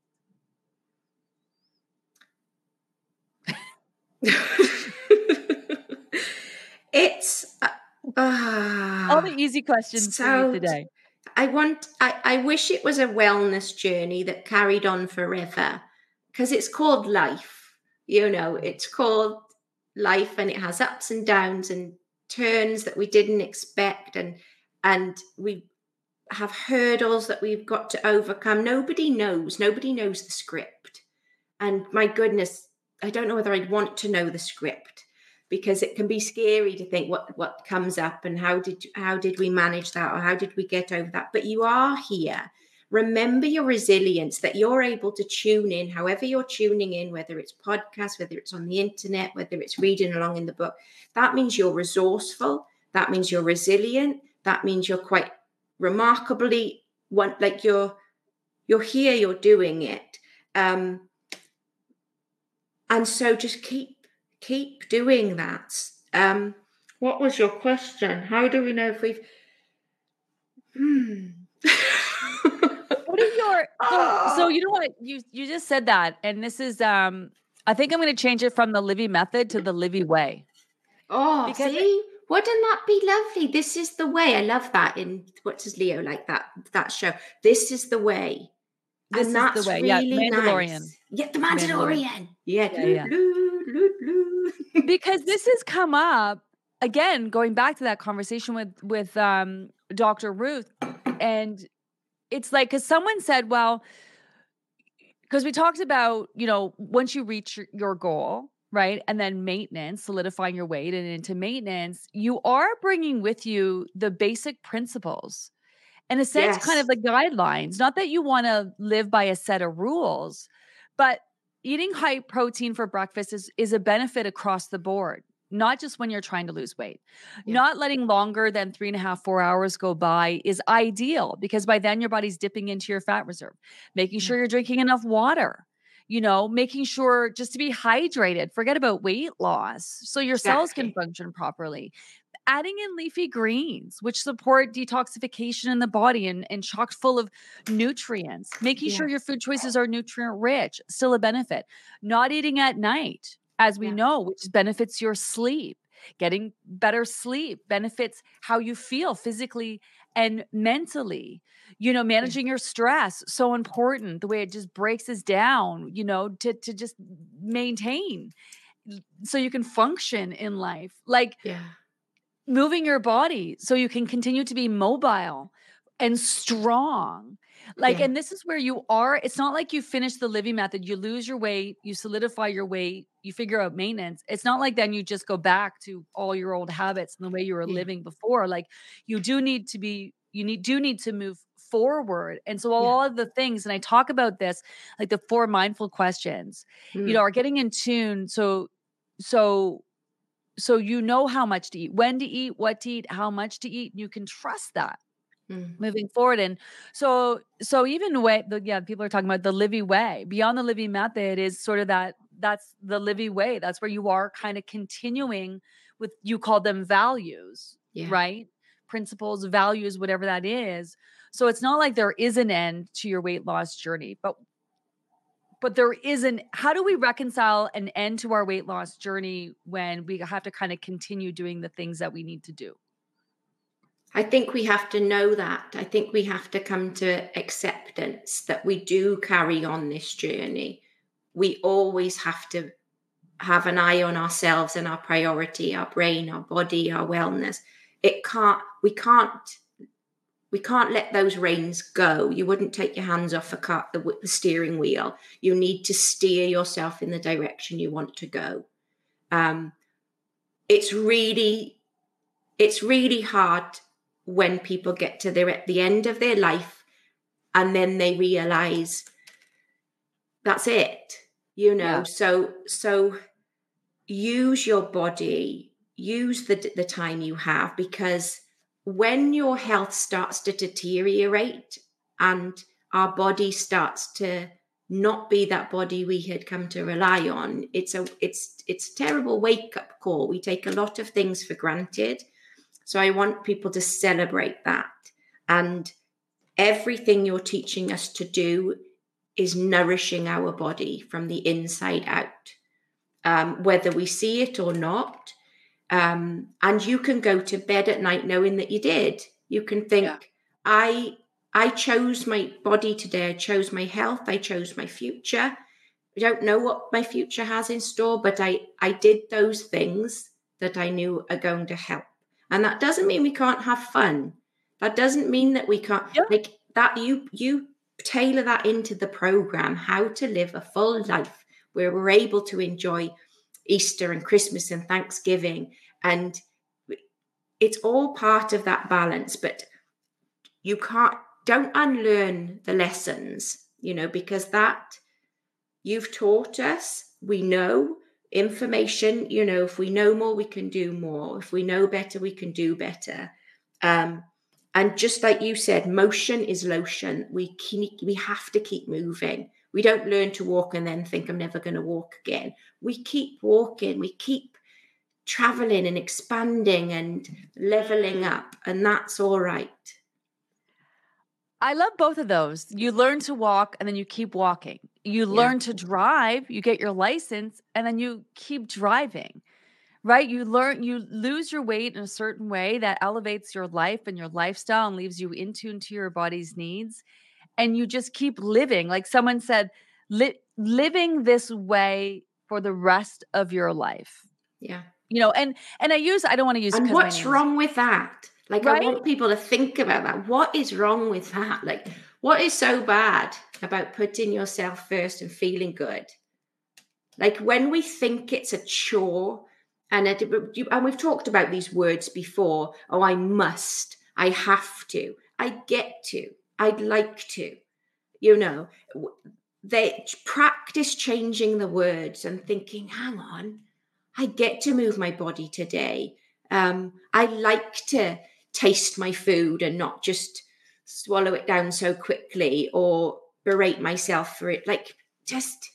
It's uh, uh, all the easy questions so for you today. I want, I, I wish it was a wellness journey that carried on forever, because it's called life. You know, it's called life, and it has ups and downs and turns that we didn't expect. And, and we have hurdles that we've got to overcome. Nobody knows, nobody knows the script. And my goodness, I don't know whether I'd want to know the script, because it can be scary to think what, what comes up and how did how did we manage that, or how did we get over that? But you are here. Remember your resilience, that you're able to tune in, however you're tuning in, whether it's podcasts, whether it's on the internet, whether it's reading along in the book. That means you're resourceful. That means you're resilient. That means you're quite remarkably one, like you're you're here, you're doing it. Um, and so just keep Keep doing that. Um, what was your question? How do we know if we've... Hmm. What are your... So, so you know what? You you just said that. And this is... um. I think I'm going to change it from the Livy method to the Livy way. Oh, because see? It, wouldn't that be lovely? This is the way. I love that. In what does Leo like that, that show? This is the way. This and is that's the way. really Yeah, Mandalorian. Nice. Yeah, the Mandalorian. Mandalorian. Yeah. yeah, yeah. Loo, loo, loo. Because this has come up again, going back to that conversation with with um, Doctor Ruth, and it's like, because someone said, well, because we talked about, you know, once you reach your, your goal, right, and then maintenance, solidifying your weight, and into maintenance, you are bringing with you the basic principles, in a sense, Yes. kind of the guidelines. Not that you want to live by a set of rules, but eating high protein for breakfast is, is a benefit across the board, not just when you're trying to lose weight. Yeah. Not letting longer than three and a half, four hours go by is ideal, because by then your body's dipping into your fat reserve. Making sure you're drinking enough water, you know, making sure just to be hydrated. Forget about weight loss, so your cells Exactly. can function properly. Adding in leafy greens, which support detoxification in the body and, and chock full of nutrients. Making yeah. sure your food choices are nutrient rich, still a benefit. Not eating at night, as we yeah. know, which benefits your sleep. Getting better sleep benefits how you feel physically and mentally. You know, managing yeah. your stress, so important. The way it just breaks us down, you know, to, to just maintain so you can function in life. Like, yeah. moving your body so you can continue to be mobile and strong. Like, yeah. and this is where you are. It's not like you finish the Livy method, you lose your weight, you solidify your weight, you figure out maintenance. It's not like then you just go back to all your old habits and the way you were yeah. living before. Like, you do need to be, you need, do need to move forward. And so all yeah. of the things, and I talk about this, like the four mindful questions, mm. you know, are getting in tune. So, so, So you know how much to eat, when to eat, what to eat, how much to eat. You can trust that mm. moving forward. And so, so even way, the, yeah, people are talking about the Livy way. Beyond the Livy method is sort of that. That's the Livy way. That's where you are kind of continuing with, you call them values, yeah. right? Principles, values, whatever that is. So it's not like there is an end to your weight loss journey, but But there isn't. How do we reconcile an end to our weight loss journey when we have to kind of continue doing the things that we need to do? I think we have to know that. I think we have to come to acceptance that we do carry on this journey. We always have to have an eye on ourselves and our priority, our brain, our body, our wellness. It can't, we can't, We can't let those reins go. You wouldn't take your hands off the, car, the, the steering wheel. You need to steer yourself in the direction you want to go. Um, it's really, it's really hard when people get to their, at the end of their life and then they realize that's it, you know. Yeah. So, so use your body, use the the time you have, because when your health starts to deteriorate, and our body starts to not be that body we had come to rely on, it's a it's it's a terrible wake-up call. We take a lot of things for granted. So I want people to celebrate that. And everything you're teaching us to do is nourishing our body from the inside out, um, whether we see it or not. Um, and you can go to bed at night knowing that you did. You can think, yeah. I I chose my body today. I chose my health. I chose my future. I don't know what my future has in store, but I, I did those things that I knew are going to help. And that doesn't mean we can't have fun. That doesn't mean that we can't, yeah. like that you, you tailor that into the program, how to live a full life where we're able to enjoy Easter and Christmas and Thanksgiving. And it's all part of that balance, but you can't, don't unlearn the lessons, you know, because that you've taught us, we know information, you know, if we know more, we can do more. If we know better, we can do better. Um, and just like you said, motion is lotion. We keep, we have to keep moving. We don't learn to walk and then think I'm never going to walk again. We keep walking, we keep traveling and expanding and leveling up, and that's all right. I love both of those. You learn to walk and then you keep walking. You learn yeah. to drive, you get your license, and then you keep driving, right? You learn, you lose your weight in a certain way that elevates your life and your lifestyle and leaves you in tune to your body's needs. And you just keep living. Like someone said, li- living this way for the rest of your life. Yeah. You know, and, and I use, I don't want to use. And what's wrong with that? Like, right? I want people to think about that. What is wrong with that? Like, what is so bad about putting yourself first and feeling good? Like, when we think it's a chore, and, it, and we've talked about these words before. Oh, I must, I have to, I get to, I'd like to, you know, they practice changing the words and thinking, hang on, I get to move my body today. Um, I like to taste my food and not just swallow it down so quickly or berate myself for it. Like, just,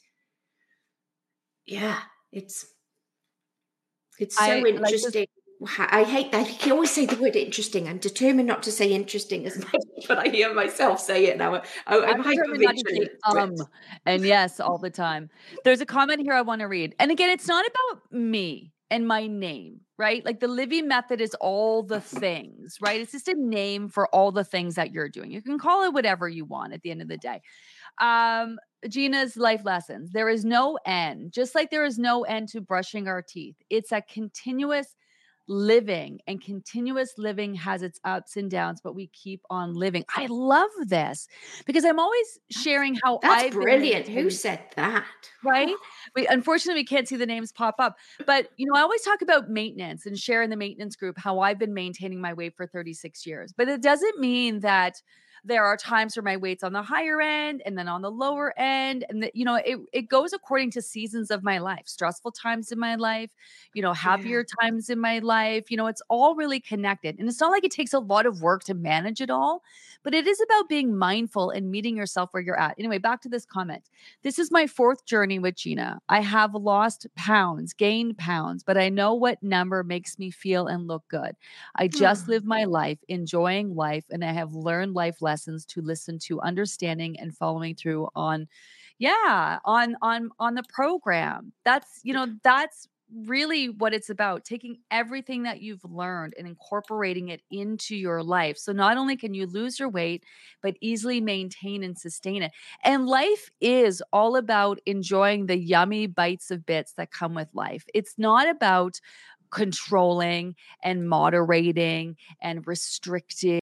yeah, it's, it's so I, interesting. Like I hate that. You always say the word interesting. I'm determined not to say interesting as much, but I hear myself say it now. I, I'm, I'm determined not to say um and yes all the time. There's a comment here I want to read. And again, it's not about me and my name, right? Like the Livy Method is all the things, right? It's just a name for all the things that you're doing. You can call it whatever you want at the end of the day. Um, Gina's life lessons. There is no end, just like there is no end to brushing our teeth. It's a continuous living, and continuous living has its ups and downs, but we keep on living. I love this because I'm always sharing how That's I've brilliant. Been Who said that? Right? We unfortunately we can't see the names pop up, but you know, I always talk about maintenance and share in the maintenance group how I've been maintaining my weight for thirty-six years. But it doesn't mean that there are times where my weight's on the higher end and then on the lower end. And, the, you know, it, it goes according to seasons of my life, stressful times in my life, you know, happier yeah. times in my life. You know, it's all really connected. And it's not like it takes a lot of work to manage it all, but it is about being mindful and meeting yourself where you're at. Anyway, back to this comment. This is my fourth journey with Gina. I have lost pounds, gained pounds, but I know what number makes me feel and look good. I just live my life, enjoying life, and I have learned life lessons to listen to, understanding and following through on, yeah, on, on, on the program. That's, you know, that's really what it's about, taking everything that you've learned and incorporating it into your life. So not only can you lose your weight, but easily maintain and sustain it. And life is all about enjoying the yummy bites of bits that come with life. It's not about controlling and moderating and restricting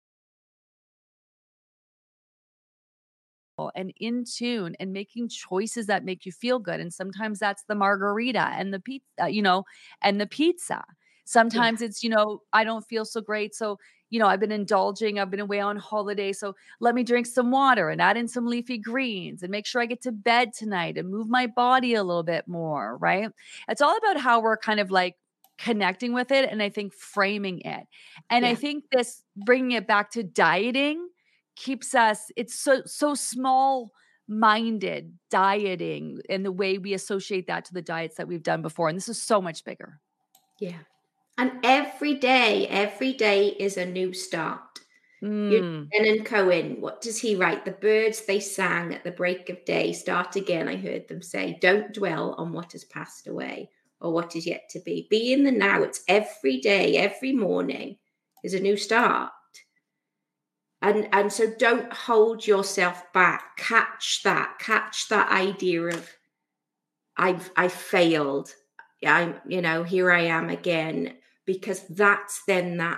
and in tune and making choices that make you feel good. And sometimes that's the margarita and the pizza, you know, and the pizza. Sometimes yeah. it's, you know, I don't feel so great. So, you know, I've been indulging, I've been away on holiday. So let me drink some water and add in some leafy greens and make sure I get to bed tonight and move my body a little bit more, right? It's all about how we're kind of like connecting with it. And I think framing it. And yeah. I think this, bringing it back to dieting, keeps us, it's so, so small minded dieting and the way we associate that to the diets that we've done before. And this is so much bigger. Yeah. And every day, every day is a new start. Mm. Leonard Cohen, what does he write? The birds they sang at the break of day start again, I heard them say. Don't dwell on what has passed away or what is yet to be. Be in the now. It's every day, every morning is a new start. And, and so don't hold yourself back. Catch that. Catch that idea of I've I failed. I'm, you know, here I am again. Because that's then that.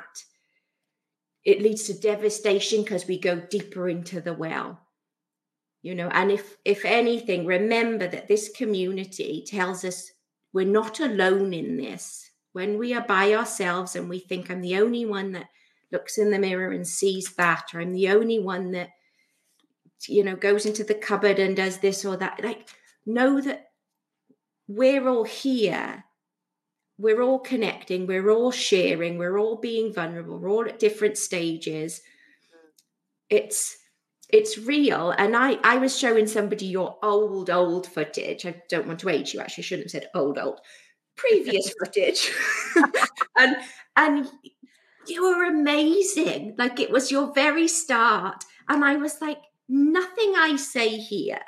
It leads to devastation because we go deeper into the well. You know, and if if anything, remember that this community tells us we're not alone in this. When we are by ourselves and we think I'm the only one that looks in the mirror and sees that, or I'm the only one that, you know, goes into the cupboard and does this or that. Like, know that we're all here. We're all connecting. We're all sharing. We're all being vulnerable. We're all at different stages. It's it's real. And I, I was showing somebody your old, old footage. I don't want to age you, actually. I shouldn't have said old, old. Previous footage. and and you were amazing. Like, it was your very start. And I was like, nothing I say here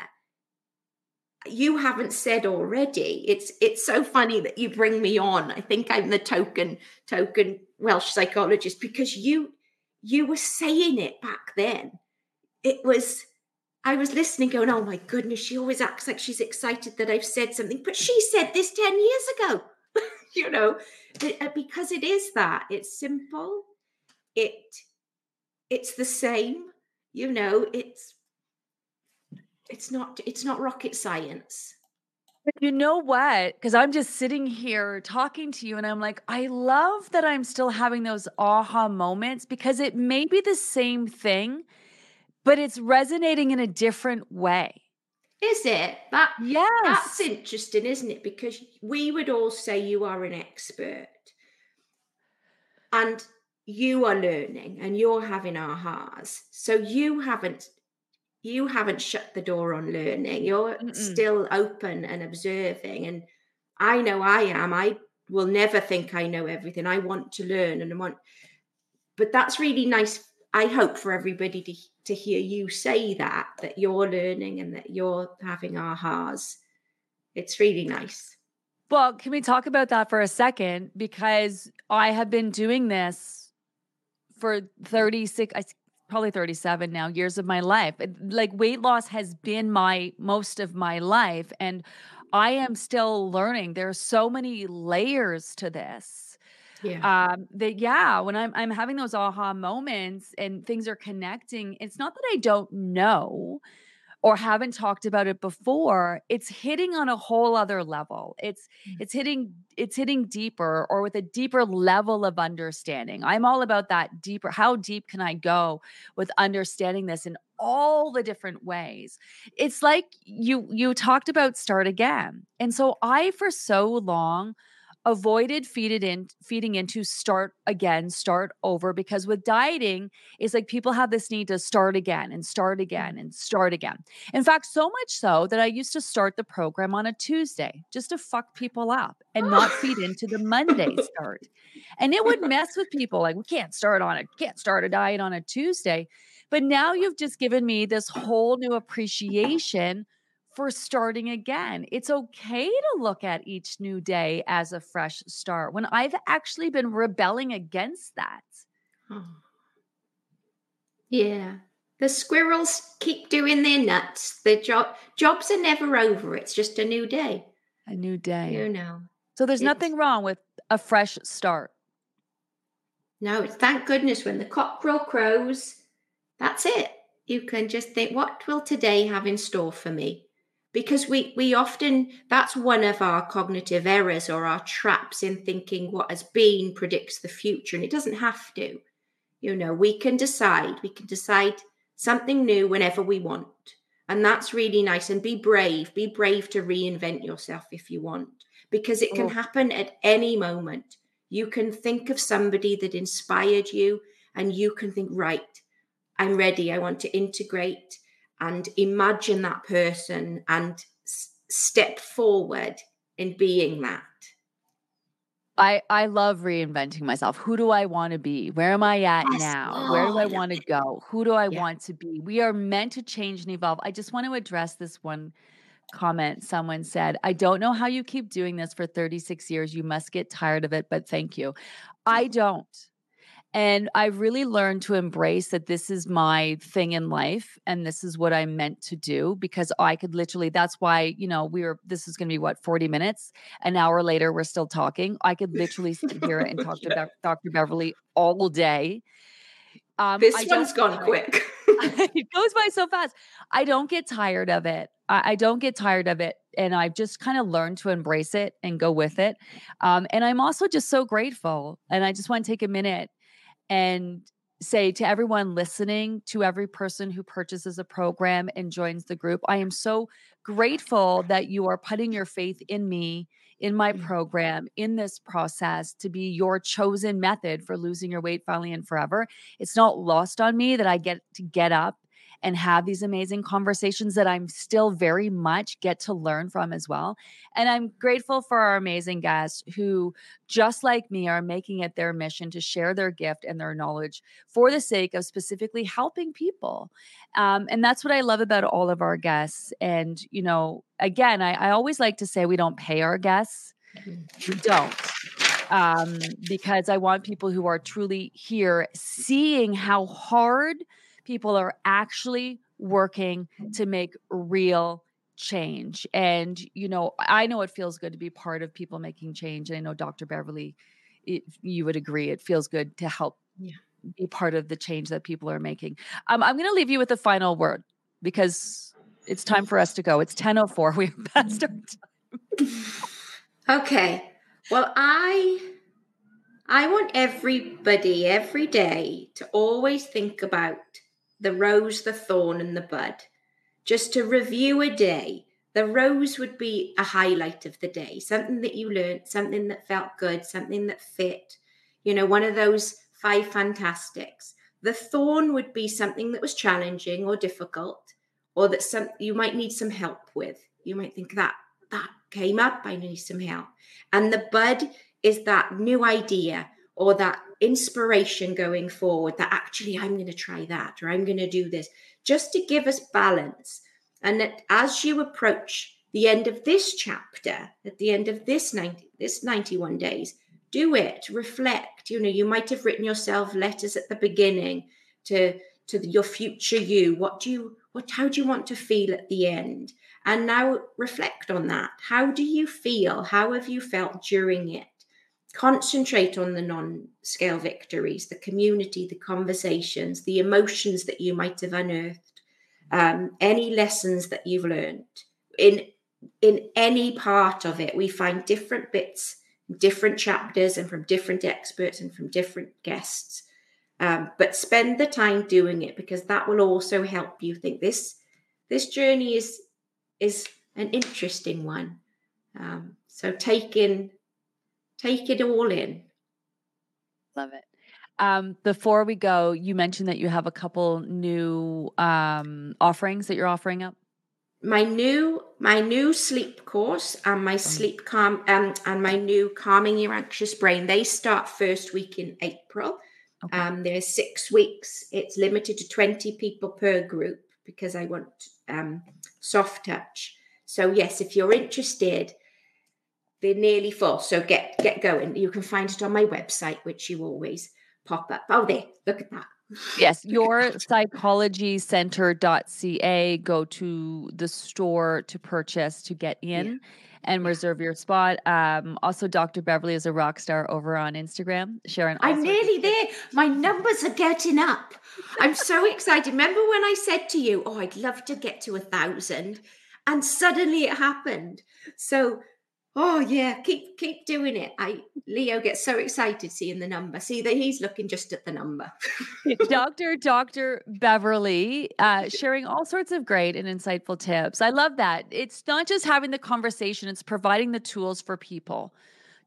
you haven't said already. It's it's so funny that you bring me on. I think I'm the token token Welsh psychologist because you you were saying it back then. It was, I was listening going, oh my goodness, she always acts like she's excited that I've said something, but she said this ten years ago. You know, because it is that. It's simple. It it's the same. You know, it's It's not, it's not rocket science. But you know what? Because I'm just sitting here talking to you and I'm like, I love that I'm still having those aha moments because it may be the same thing, but it's resonating in a different way. Is it? That, yes. That's interesting, isn't it? Because we would all say you are an expert and you are learning and you're having ahas. So you haven't You haven't shut the door on learning. You're Mm-mm. still open and observing. And I know I am. I will never think I know everything. I want to learn and I want, but that's really nice. I hope for everybody to, to hear you say that, that you're learning and that you're having ahas. It's really nice. Well, can we talk about that for a second? Because I have been doing this for thirty-six, I probably thirty-seven now years of my life. Like, weight loss has been my most of my life. And I am still learning. There are so many layers to this. Yeah. Um, that, yeah, when I'm, I'm having those aha moments and things are connecting, it's not that I don't know or haven't talked about it before. It's hitting on a whole other level. It's, mm-hmm. it's hitting, it's hitting deeper or with a deeper level of understanding. I'm all about that deeper. How deep can I go with understanding this in all the different ways? It's like you, you talked about start again. And so I, for so long, avoided feeded in, feeding into start again, start over, because with dieting, it's like people have this need to start again and start again and start again. In fact, so much so that I used to start the program on a Tuesday just to fuck people up and not feed into the Monday start. And it would mess with people. Like, we can't start on it, can't start a diet on a Tuesday. But now you've just given me this whole new appreciation for starting again. It's okay to look at each new day as a fresh start when I've actually been rebelling against that. Oh. Yeah. The squirrels keep doing their nuts. The job jobs are never over. It's just a new day. A new day. You know. So there's it's, nothing wrong with a fresh start. No, it's thank goodness when the cockerel crows, that's it. You can just think, what will today have in store for me? Because we, we often, that's one of our cognitive errors or our traps in thinking what has been predicts the future. And it doesn't have to. You know, we can decide. We can decide something new whenever we want. And that's really nice. And be brave. Be brave to reinvent yourself if you want. Because it can oh. happen at any moment. You can think of somebody that inspired you and you can think, right, I'm ready. I want to integrate and imagine that person and s- step forward in being that. I, I love reinventing myself. Who do I want to be? Where am I at Yes. now? Oh, Where do I I love want to it. go? Who do I Yeah. want to be? We are meant to change and evolve. I just want to address this one comment. Someone said, I don't know how you keep doing this for thirty-six years. You must get tired of it, but thank you. I don't. And I've really learned to embrace that this is my thing in life and this is what I'm meant to do, because I could literally, that's why, you know, we were, this is going to be what, forty minutes, an hour later, we're still talking. I could literally sit here and talk Yeah. to Doc- Doctor Beverly all day. Um, This I one's don't gone get quick. it goes by so fast. I don't get tired of it. I, I don't get tired of it. And I've just kind of learned to embrace it and go with it. Um, and I'm also just so grateful. And I just want to take a minute and say to everyone listening, to every person who purchases a program and joins the group, I am so grateful that you are putting your faith in me, in my program, in this process to be your chosen method for losing your weight finally and forever. It's not lost on me that I get to get up and have these amazing conversations that I'm still very much get to learn from as well. And I'm grateful for our amazing guests who, just like me, are making it their mission to share their gift and their knowledge for the sake of specifically helping people. Um, and that's what I love about all of our guests. And, you know, again, I, I always like to say we don't pay our guests. We don't. Um, because I want people who are truly here seeing how hard people are actually working to make real change. And, you know, I know it feels good to be part of people making change. And I know Doctor Beverly, it, you would agree, it feels good to help Yeah. be part of the change that people are making. Um, I'm going to leave you with a final word because it's time for us to go. It's ten oh four. We're past our time. Okay. Well, I I want everybody every day to always think about the rose, the thorn, and the bud. Just to review a day. The rose would be a highlight of the day, something that you learned, something that felt good, something that fit, you know, one of those five fantastics. The thorn would be something that was challenging or difficult, or that some you might need some help with. You might think that that came up, I need some help. And the bud is that new idea or that inspiration going forward that actually I'm going to try that, or I'm going to do this, just to give us balance. And that as you approach the end of this chapter, at the end of this ninety, this ninety-one days, do it, reflect. You know, you might have written yourself letters at the beginning to, to your future you. What do you, what, how do you want to feel at the end? And now reflect on that. How do you feel? How have you felt during it? Concentrate on the non-scale victories, the community, the conversations, the emotions that you might have unearthed, um, any lessons that you've learned. In, in any part of it, we find different bits, different chapters, and from different experts and from different guests. Um, but spend the time doing it, because that will also help you think this, this journey is, is an interesting one. Um, so take in Take it all in. Love it. Um, before we go, you mentioned that you have a couple new um, offerings that you're offering up. My new my new sleep course and my sleep calm um, and my new calming your anxious brain. They start first week in April. Okay. Um, there's six weeks. It's limited to twenty people per group because I want um, soft touch. So yes, if you're interested. They're nearly full, so get get going. You can find it on my website, which you always pop up. Oh, there, look at that. Yes, your psychology center dot c a. Go to the store to purchase to get in yeah. and yeah. reserve your spot. Um, also, Doctor Beverly is a rock star over on Instagram. Sharon, I'm nearly there. My numbers are getting up. I'm so excited. Remember when I said to you, "Oh, I'd love to get to a thousand," and suddenly it happened. So. Oh yeah, keep keep doing it. I Leo gets so excited seeing the number. See that he's looking just at the number. Doctor Doctor Beverly, uh, sharing all sorts of great and insightful tips. I love that. It's not just having the conversation; it's providing the tools for people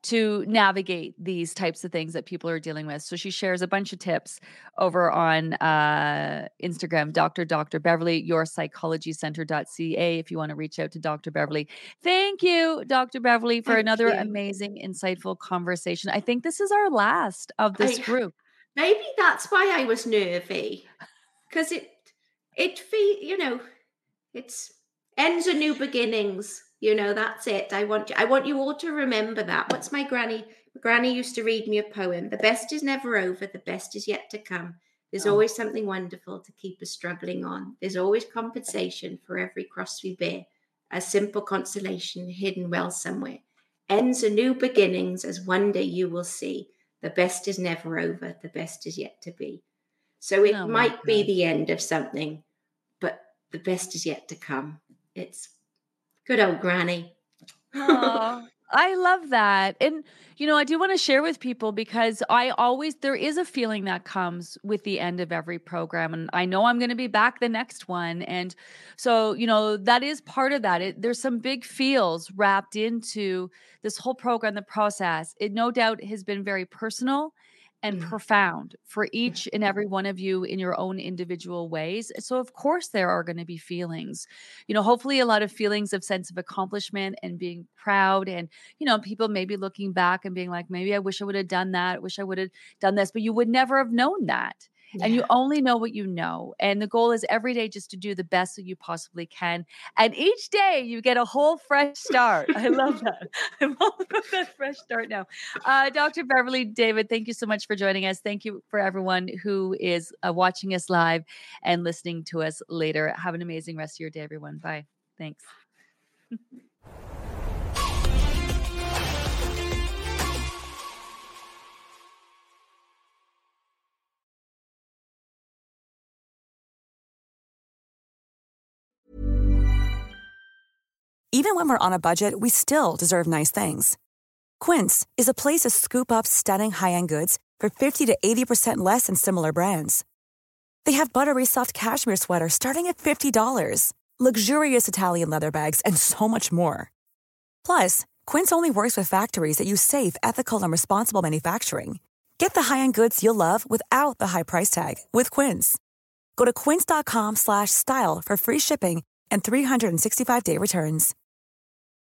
to navigate these types of things that people are dealing with. So she shares a bunch of tips over on uh, Instagram, Doctor Doctor Beverly, your psychology center dot c a, if you want to reach out to Doctor Beverly. Thank you, Doctor Beverly, for Thank another you. amazing, insightful conversation. I think this is our last of this I, group. Maybe that's why I was nervy, because it, it feel, you know, it's ends are new beginnings. You know, that's it. I want you, I want you all to remember that. What's my granny? My granny used to read me a poem. The best is never over. The best is yet to come. There's Oh. always something wonderful to keep us struggling on. There's always compensation for every cross we bear. A simple consolation hidden well somewhere. Ends are new beginnings, as one day you will see. The best is never over. The best is yet to be. So it Oh my might be God. the end of something, but the best is yet to come. It's good old granny. Aw, I love that. And, you know, I do want to share with people because I always, there is a feeling that comes with the end of every program. And I know I'm going to be back the next one. And so, you know, that is part of that. It, there's some big feels wrapped into this whole program, the process. It no doubt has been very personal and Mm. profound for each and every one of you in your own individual ways. So of course there are going to be feelings, you know, hopefully a lot of feelings of sense of accomplishment and being proud, and, you know, people maybe looking back and being like, maybe I wish I would have done that. Wish I would have done this, but you would never have known that. And you Yeah. only know what you know. And the goal is every day just to do the best that you possibly can. And each day you get a whole fresh start. I love that. I'm all about that fresh start now. Uh, Doctor Beverly, David, thank you so much for joining us. Thank you for everyone who is uh, watching us live and listening to us later. Have an amazing rest of your day, everyone. Bye. Thanks. Even when we're on a budget, we still deserve nice things. Quince is a place to scoop up stunning high-end goods for fifty to eighty percent less than similar brands. They have buttery soft cashmere sweaters starting at fifty dollars, luxurious Italian leather bags, and so much more. Plus, Quince only works with factories that use safe, ethical, and responsible manufacturing. Get the high-end goods you'll love without the high price tag with Quince. Go to quince.com slash style for free shipping and three sixty-five day returns.